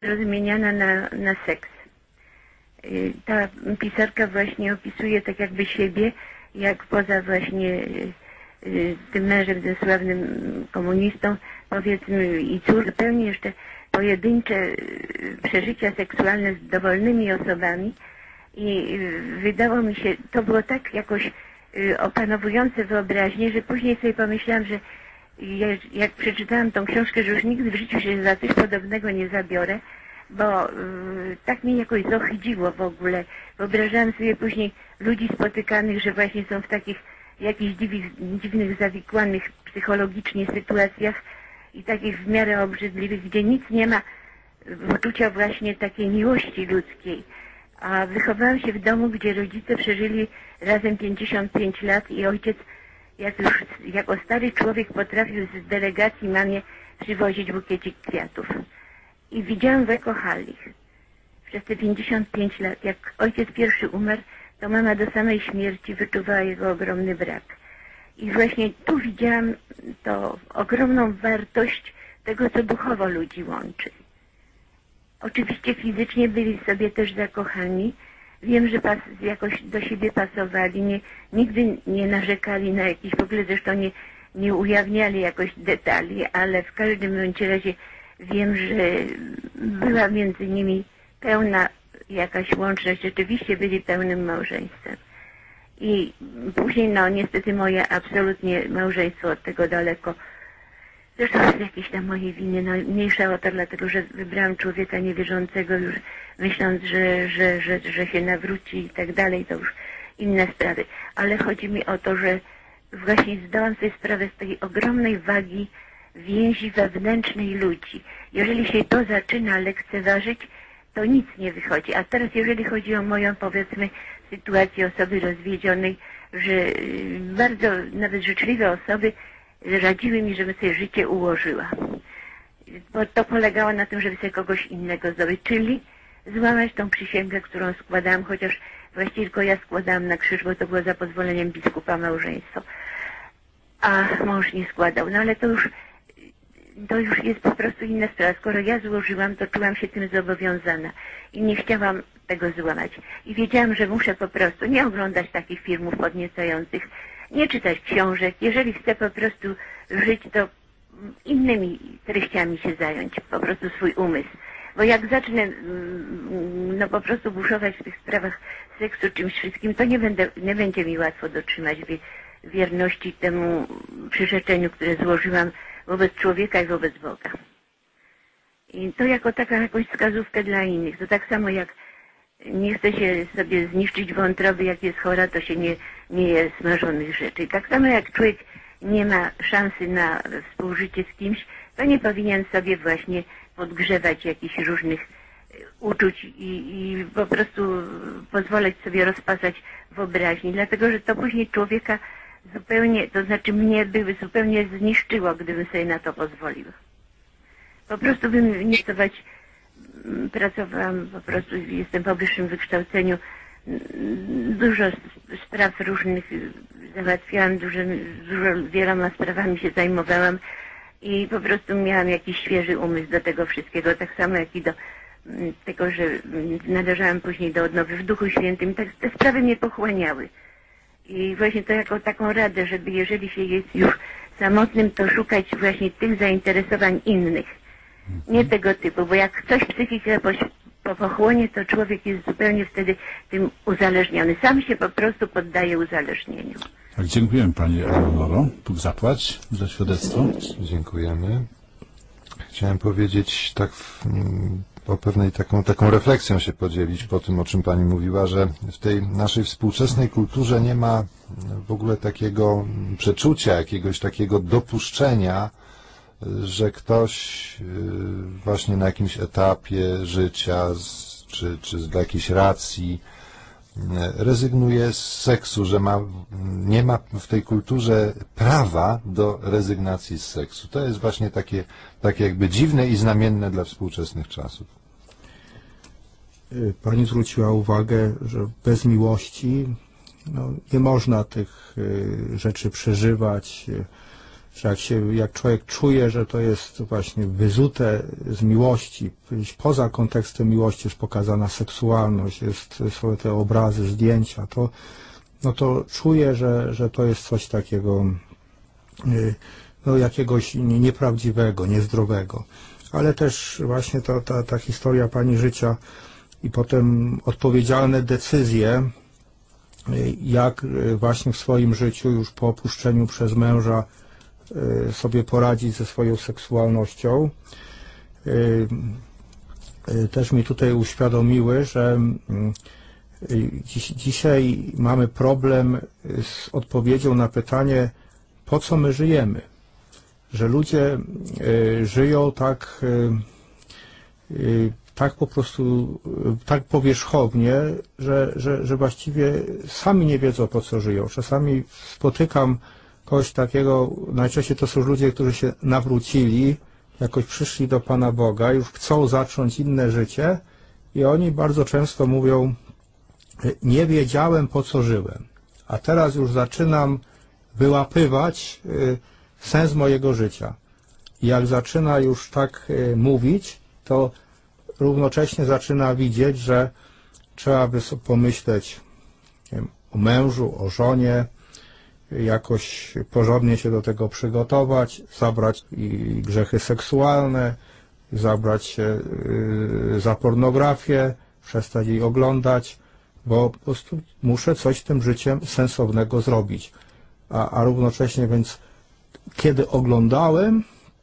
rozmieniana na seks. Ta pisarka właśnie opisuje tak jakby siebie, jak poza właśnie tym mężem, tym sławnym komunistą, powiedzmy, i cóż, zupełnie jeszcze pojedyncze przeżycia seksualne z dowolnymi osobami. I wydało mi się, to było tak jakoś opanowujące wyobraźnię, że później sobie pomyślałam, że jak przeczytałam tą książkę, że już nigdy w życiu się za coś podobnego nie zabiorę, bo tak mnie jakoś zohydziło w ogóle. Wyobrażałam sobie później ludzi spotykanych, że właśnie są w takich jakichś dziwnych, zawikłanych psychologicznie sytuacjach i takich w miarę obrzydliwych, gdzie nic nie ma poczucia właśnie takiej miłości ludzkiej. A wychowałam się w domu, gdzie rodzice przeżyli razem 55 lat i ojciec jako stary człowiek potrafił z delegacji mamie przywozić bukiecik kwiatów. I widziałam w Ekohali przez te 55 lat, jak ojciec pierwszy umarł, to mama do samej śmierci wyczuwała jego ogromny brak. I właśnie tu widziałam to ogromną wartość tego, co duchowo ludzi łączy. Oczywiście fizycznie byli sobie też zakochani. Wiem, że jakoś do siebie pasowali, nigdy nie narzekali na jakieś, w ogóle zresztą nie ujawniali jakoś detali, ale w każdym razie wiem, że była między nimi pełna jakaś łączność, rzeczywiście byli pełnym małżeństwem. I później, no niestety moje absolutnie małżeństwo od tego daleko. Zresztą z jakiejś tam mojej winy, no mniejsza o to, dlatego że wybrałam człowieka niewierzącego już myśląc, że się nawróci i tak dalej, to już inne sprawy. Ale chodzi mi o to, że właśnie zdałam sobie sprawę z tej ogromnej wagi więzi wewnętrznej ludzi. Jeżeli się to zaczyna lekceważyć, to nic nie wychodzi. A teraz jeżeli chodzi o moją, powiedzmy, sytuację osoby rozwiedzionej, że bardzo nawet życzliwe osoby radziły mi, żebym sobie życie ułożyła. Bo to polegało na tym, żeby sobie kogoś innego zdobyć, czyli złamać tą przysięgę, którą składałam, chociaż właściwie tylko ja składałam na krzyż, bo to było za pozwoleniem biskupa małżeństwo. A mąż nie składał. No ale to już jest po prostu inna sprawa. Skoro ja złożyłam, to czułam się tym zobowiązana i nie chciałam tego złamać. I wiedziałam, że muszę po prostu nie oglądać takich filmów podniecających, nie czytać książek. Jeżeli chcę po prostu żyć, to innymi treściami się zająć, po prostu swój umysł. Bo jak zacznę no po prostu buszować w tych sprawach seksu czymś wszystkim, to nie będzie mi łatwo dotrzymać wierności temu przyrzeczeniu, które złożyłam wobec człowieka i wobec Boga. I to jako taką jakąś wskazówkę dla innych. To tak samo jak nie chce się sobie zniszczyć wątroby, jak jest chora, to się nie je smażonych rzeczy. I tak samo jak człowiek nie ma szansy na współżycie z kimś, to nie powinien sobie właśnie podgrzewać jakichś różnych uczuć i po prostu pozwalać sobie rozpasać wyobraźni, dlatego że to później człowieka zupełnie, to znaczy mnie by zupełnie zniszczyło, gdybym sobie na to pozwolił. Po prostu bym nie pracować, pracowałam po prostu, jestem po wyższym wykształceniu, dużo spraw różnych załatwiałam, wieloma sprawami się zajmowałam i po prostu miałam jakiś świeży umysł do tego wszystkiego, tak samo jak i do tego, że należałam później do odnowy w Duchu Świętym. Te sprawy mnie pochłaniały. I właśnie to jako taką radę, żeby jeżeli się jest już samotnym, to szukać właśnie tych zainteresowań innych. Nie tego typu, bo jak coś psychikę pochłonie, to człowiek jest zupełnie wtedy tym uzależniony. Sam się po prostu poddaje uzależnieniu. Tak, dziękujemy Pani Eleonoro. Bóg zapłać za świadectwo. Dziękujemy. Chciałem powiedzieć tak o pewnej taką refleksją się podzielić po tym, o czym Pani mówiła, że w tej naszej współczesnej kulturze nie ma w ogóle takiego przeczucia, jakiegoś takiego dopuszczenia, że ktoś właśnie na jakimś etapie życia czy z jakiejś racji rezygnuje z seksu, że nie ma w tej kulturze prawa do rezygnacji z seksu. To jest właśnie takie jakby dziwne i znamienne dla współczesnych czasów. Pani zwróciła uwagę, że bez miłości nie można tych rzeczy przeżywać, że jak człowiek czuje, że to jest właśnie wyzute z miłości, poza kontekstem miłości jest pokazana seksualność, są te obrazy, zdjęcia, to czuje, że to jest coś takiego, jakiegoś nieprawdziwego, niezdrowego. Ale też właśnie ta historia pani życia i potem odpowiedzialne decyzje, jak właśnie w swoim życiu już po opuszczeniu przez męża sobie poradzić ze swoją seksualnością, też mi tutaj uświadomiły, że dzisiaj mamy problem z odpowiedzią na pytanie, po co my żyjemy. Że ludzie żyją tak po prostu, tak powierzchownie, że właściwie sami nie wiedzą, po co żyją. Czasami spotykam kogoś takiego, najczęściej to są ludzie, którzy się nawrócili, jakoś przyszli do Pana Boga, już chcą zacząć inne życie i oni bardzo często mówią, nie wiedziałem, po co żyłem, a teraz już zaczynam wyłapywać sens mojego życia. I jak zaczyna już tak mówić, to równocześnie zaczyna widzieć, że trzeba by sobie pomyśleć, nie wiem, o mężu, o żonie, jakoś porządnie się do tego przygotować, zabrać i grzechy seksualne, zabrać się za pornografię, przestać jej oglądać, bo po prostu muszę coś z tym życiem sensownego zrobić. A równocześnie więc, kiedy oglądałem,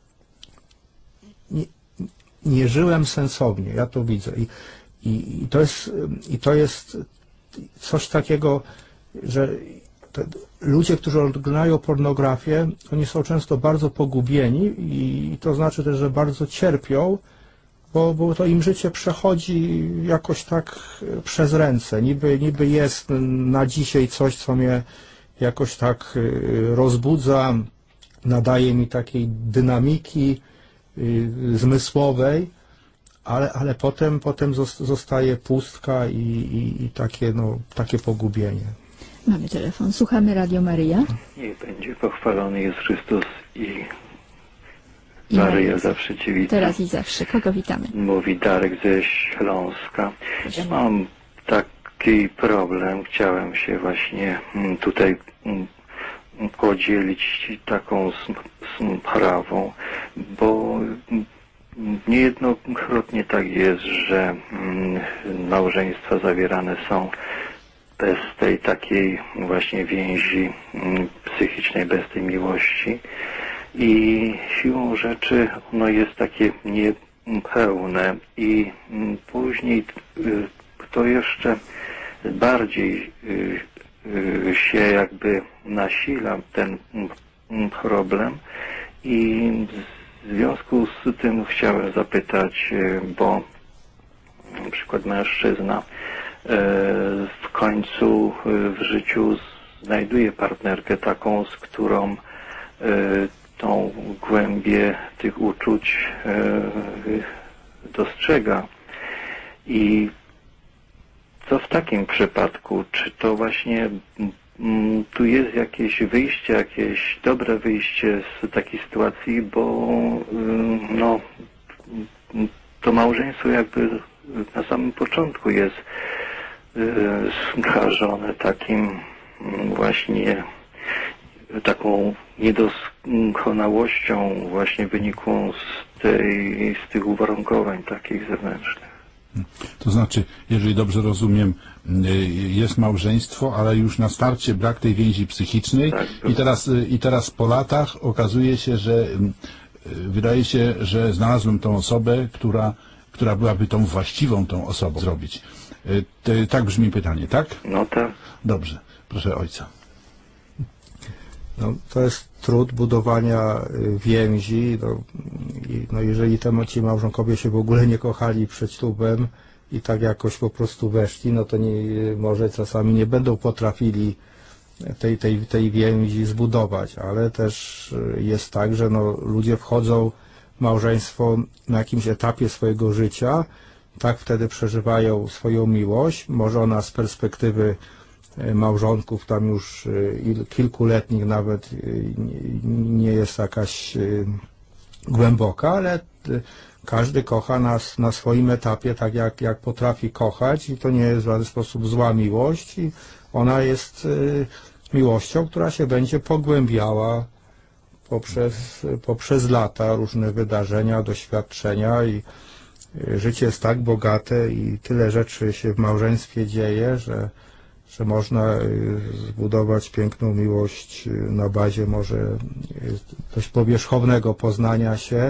nie żyłem sensownie, ja to widzę. I to jest coś takiego, że ludzie, którzy oglądają pornografię, oni są często bardzo pogubieni i to znaczy też, że bardzo cierpią, bo to im życie przechodzi jakoś tak przez ręce. Niby jest na dzisiaj coś, co mnie jakoś tak rozbudza, nadaje mi takiej dynamiki zmysłowej, ale potem zostaje pustka i takie pogubienie. Mamy telefon. Słuchamy Radio Maryja. Niech będzie pochwalony jest Chrystus i Maryja zawsze Ci wita. Teraz i zawsze. Kogo witamy? Mówi Darek ze Śląska. Ja mam taki problem. Chciałem się właśnie tutaj podzielić taką sprawą, bo niejednokrotnie tak jest, że małżeństwa zawierane są bez tej takiej właśnie więzi psychicznej, bez tej miłości i siłą rzeczy ono jest takie niepełne i później to jeszcze bardziej się jakby nasila ten problem i w związku z tym chciałem zapytać, bo na przykład mężczyzna w końcu w życiu znajduje partnerkę taką, z którą tą głębię tych uczuć dostrzega. I co w takim przypadku? Czy to właśnie tu jest jakieś wyjście, jakieś dobre wyjście z takiej sytuacji, bo no, to małżeństwo jakby na samym początku jest skażone takim właśnie taką niedoskonałością właśnie wynikłą z tych uwarunkowań takich zewnętrznych. To znaczy, jeżeli dobrze rozumiem, jest małżeństwo, ale już na starcie brak tej więzi psychicznej tak, i teraz po latach okazuje się, że wydaje się, że znalazłem tą osobę, która byłaby tą właściwą tą osobą zrobić. Tak brzmi pytanie, tak? No tak. Dobrze, proszę ojca. No, to jest trud budowania więzi. Jeżeli ci małżonkowie się w ogóle nie kochali przed ślubem i tak jakoś po prostu weszli, no to może czasami nie będą potrafili tej więzi zbudować, ale też jest tak, że ludzie wchodzą w małżeństwo na jakimś etapie swojego życia, tak wtedy przeżywają swoją miłość, może ona z perspektywy małżonków tam już kilkuletnich nawet nie jest jakaś głęboka, ale każdy kocha nas na swoim etapie tak jak potrafi kochać i to nie jest w żaden sposób zła miłość i ona jest miłością, która się będzie pogłębiała poprzez lata, różne wydarzenia, doświadczenia i życie jest tak bogate i tyle rzeczy się w małżeństwie dzieje, że można zbudować piękną miłość na bazie może dość powierzchownego poznania się,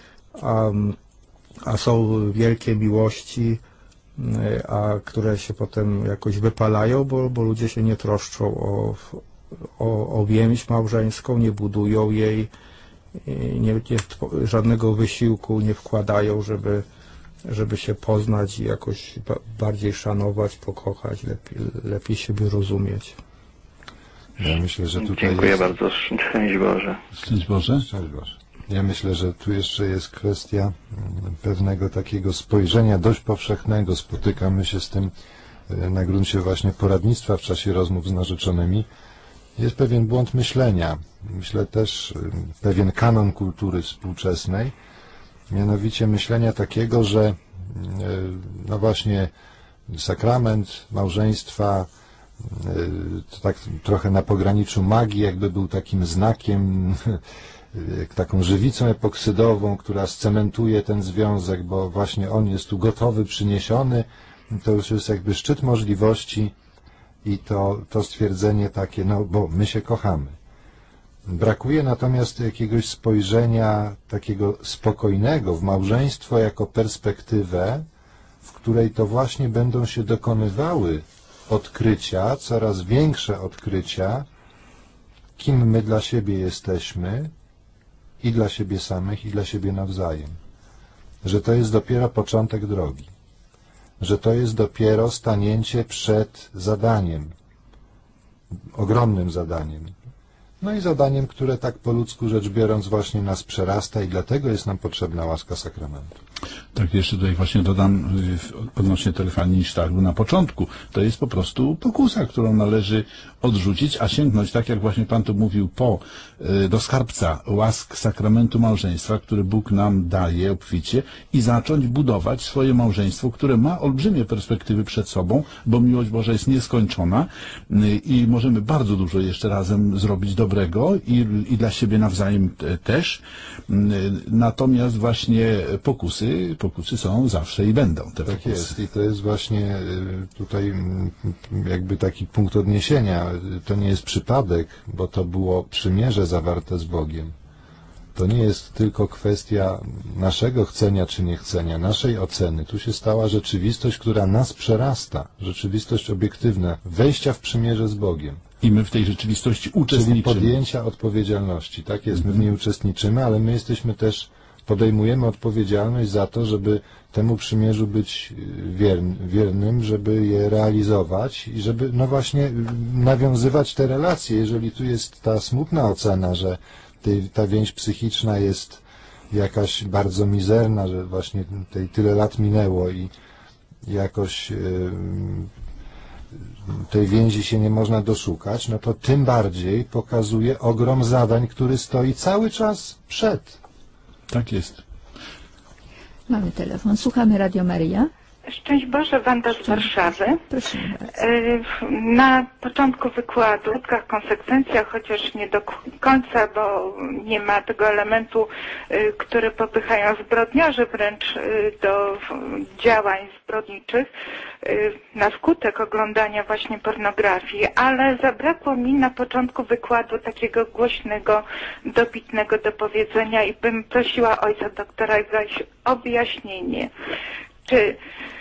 a są wielkie miłości, które się potem jakoś wypalają, bo ludzie się nie troszczą o więź małżeńską, nie budują jej, żadnego wysiłku nie wkładają, żeby się poznać i jakoś bardziej szanować, pokochać, lepiej siebie rozumieć. Ja myślę, że tutaj Dziękuję bardzo. Szczęść Boże. Szczęść Boże. Szczęść Boże. Ja myślę, że tu jeszcze jest kwestia pewnego takiego spojrzenia dość powszechnego. Spotykamy się z tym na gruncie właśnie poradnictwa w czasie rozmów z narzeczonymi. Jest pewien błąd myślenia. Myślę też pewien kanon kultury współczesnej, mianowicie myślenia takiego, że no właśnie sakrament małżeństwa to tak trochę na pograniczu magii, jakby był takim znakiem, taką żywicą epoksydową, która scementuje ten związek, bo właśnie on jest tu gotowy, przyniesiony, to już jest jakby szczyt możliwości i to stwierdzenie takie, no bo my się kochamy. Brakuje natomiast jakiegoś spojrzenia takiego spokojnego w małżeństwo jako perspektywę, w której to właśnie będą się dokonywały odkrycia, coraz większe odkrycia, kim my dla siebie jesteśmy i dla siebie samych, i dla siebie nawzajem. Że to jest dopiero początek drogi. Że to jest dopiero stanięcie przed zadaniem, ogromnym zadaniem. No i zadaniem, które tak po ludzku rzecz biorąc właśnie nas przerasta i dlatego jest nam potrzebna łaska sakramentu. Tak, jeszcze tutaj właśnie dodam odnośnie telefanii sztalu na początku. To jest po prostu pokusa, którą należy odrzucić, a sięgnąć, tak jak właśnie Pan tu mówił, do skarbca łask sakramentu małżeństwa, który Bóg nam daje obficie i zacząć budować swoje małżeństwo, które ma olbrzymie perspektywy przed sobą, bo miłość Boża jest nieskończona i możemy bardzo dużo jeszcze razem zrobić dobrego i dla siebie nawzajem też. Natomiast właśnie pokusy są zawsze i będą. Te tak pokusy. jest i to jest właśnie tutaj jakby taki punkt odniesienia. To nie jest przypadek, bo to było przymierze zawarte z Bogiem. To nie jest tylko kwestia naszego chcenia czy niechcenia, naszej oceny. Tu się stała rzeczywistość, która nas przerasta, rzeczywistość obiektywna, wejścia w przymierze z Bogiem. I my w tej rzeczywistości uczestniczymy. Czyli podjęcia odpowiedzialności. Tak jest, my w niej uczestniczymy, ale my jesteśmy też, podejmujemy odpowiedzialność za to, żeby temu przymierzu być wiernym, żeby je realizować i żeby no właśnie nawiązywać te relacje. Jeżeli tu jest ta smutna ocena, że ta więź psychiczna jest jakaś bardzo mizerna, że właśnie tyle lat minęło i jakoś tej więzi się nie można doszukać, no to tym bardziej pokazuje ogrom zadań, który stoi cały czas przed. Tak jest. Mamy telefon. Słuchamy Radio Maryja. Szczęść Boże, Wanda z Warszawy. Proszę bardzo. Na początku wykładu o skutkach, konsekwencjach, chociaż nie do końca, bo nie ma tego elementu, który popychają zbrodniarzy wręcz do działań zbrodniczych na skutek oglądania właśnie pornografii, ale zabrakło mi na początku wykładu takiego głośnego, dobitnego do powiedzenia i bym prosiła ojca doktora o wyjaśnienie, czy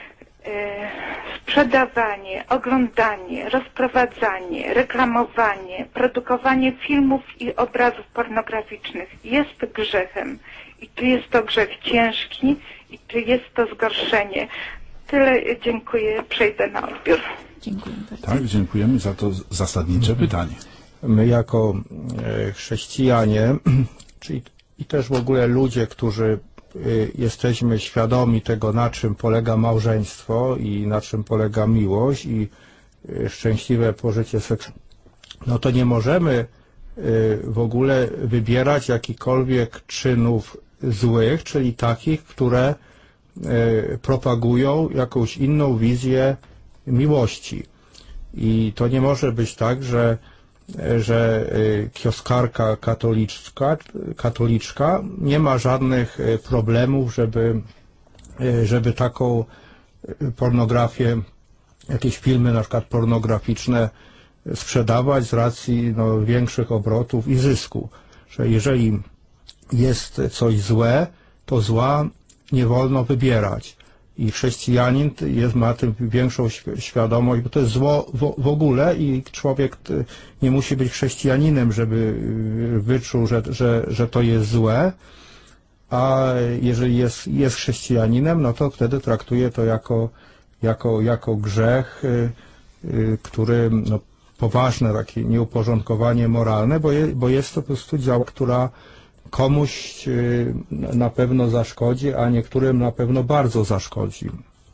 sprzedawanie, oglądanie, rozprowadzanie, reklamowanie, produkowanie filmów i obrazów pornograficznych jest grzechem i czy jest to grzech ciężki i czy jest to zgorszenie. Tyle, dziękuję, przejdę na odbiór. Dziękuję bardzo. Tak, dziękujemy za to zasadnicze pytanie. My jako chrześcijanie, czyli i też w ogóle ludzie, którzy jesteśmy świadomi tego, na czym polega małżeństwo i na czym polega miłość i szczęśliwe pożycie seksualne, no to nie możemy w ogóle wybierać jakichkolwiek czynów złych, czyli takich, które propagują jakąś inną wizję miłości. I to nie może być tak, że kioskarka katoliczka nie ma żadnych problemów, żeby taką pornografię, jakieś filmy na przykład pornograficzne sprzedawać z racji większych obrotów i zysku. Że jeżeli jest coś złe, to zła nie wolno wybierać. I chrześcijanin ma tym większą świadomość, bo to jest zło w ogóle i człowiek nie musi być chrześcijaninem, żeby wyczuł, że to jest złe, a jeżeli jest chrześcijaninem, no to wtedy traktuje to jako grzech, który poważne takie nieuporządkowanie moralne, bo jest to po prostu działa, która komuś na pewno zaszkodzi, a niektórym na pewno bardzo zaszkodzi.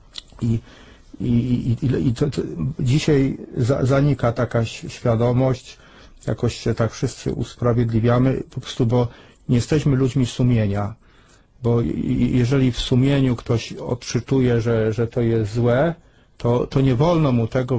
I to dzisiaj zanika taka świadomość, jakoś się tak wszyscy usprawiedliwiamy, po prostu, bo nie jesteśmy ludźmi sumienia. Bo jeżeli w sumieniu ktoś odczytuje, że to jest złe, to nie wolno mu tego w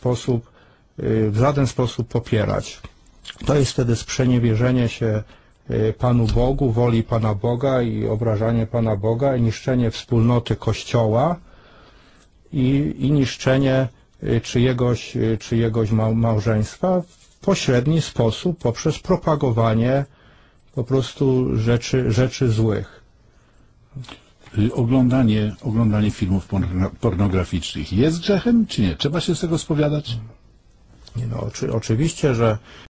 żaden sposób popierać. To jest wtedy sprzeniewierzenie się Panu Bogu, woli Pana Boga i obrażanie Pana Boga, i niszczenie wspólnoty Kościoła i niszczenie czyjegoś małżeństwa w pośredni sposób poprzez propagowanie po prostu rzeczy złych. Oglądanie filmów pornograficznych jest grzechem, czy nie? Trzeba się z tego spowiadać? Nie, oczywiście, że